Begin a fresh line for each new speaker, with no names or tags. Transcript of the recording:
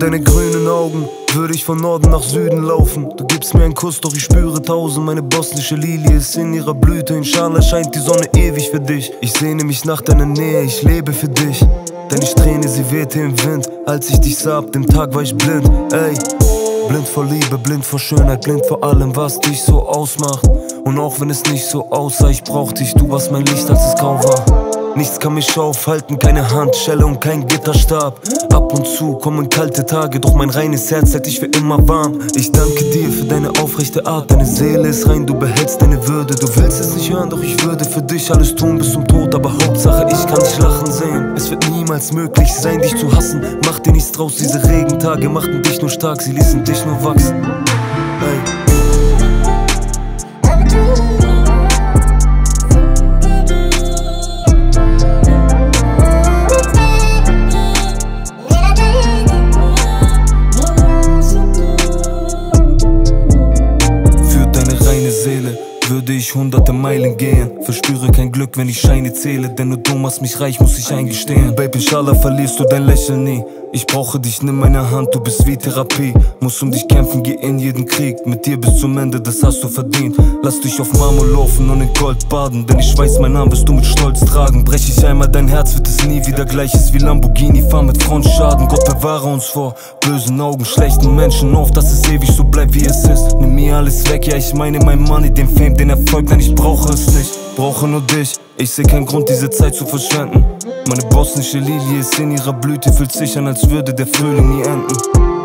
deine grünen Augen würde ich von Norden nach Süden laufen. Du gibst mir einen Kuss, doch ich spüre tausend. Meine bosnische Lilie ist in ihrer Blüte. In Schala scheint die Sonne ewig für dich. Ich sehne mich nach deiner Nähe, ich lebe für dich. Deine Strähne, sie wehte im Wind. Als ich dich sah, ab dem Tag war ich blind. Ey, blind vor Liebe, blind vor Schönheit, blind vor allem, was dich so ausmacht. Und auch wenn es nicht so aussah, ich brauch dich. Du warst mein Licht, als es grau war. Nichts kann mich aufhalten, keine Handschelle und kein Gitterstab. Ab und zu kommen kalte Tage, doch mein reines Herz hält dich für immer warm. Ich danke dir für deine aufrechte Art, deine Seele ist rein, du behältst deine Würde. Du willst es nicht hören, doch ich würde für dich alles tun bis zum Tod. Aber Hauptsache, ich kann dich lachen sehen. Es wird niemals möglich sein, dich zu hassen. Mach dir nichts draus, diese Regentage machten dich nur stark, sie ließen dich nur wachsen. Hey. Würde ich hunderte Meilen gehen, verspüre kein Glück, wenn ich Scheine zähle. Denn nur du machst mich reich, muss ich eingestehen. Baby, inshallah verlierst du dein Lächeln nie. Ich brauche dich, nimm meine Hand, du bist wie Therapie. Muss um dich kämpfen, geh in jeden Krieg. Mit dir bis zum Ende, das hast du verdient. Lass dich auf Marmor laufen und in Gold baden. Denn ich weiß, mein Name wirst du mit Stolz tragen. Brech ich einmal dein Herz, wird es nie wieder gleich. Ist wie Lamborghini, fahr mit Frontschaden. Gott bewahre uns vor bösen Augen, schlechten Menschen auf, dass es ewig so bleibt, wie es ist. Nimm mir alles weg, ja, ich meine mein Money, den Fame, den Erfolg, nein, ich brauche es nicht. Brauche nur dich, ich seh keinen Grund, diese Zeit zu verschwenden. Meine bosnische Lilie ist in ihrer Blüte, fühlt sich an, als würde der Frühling nie enden.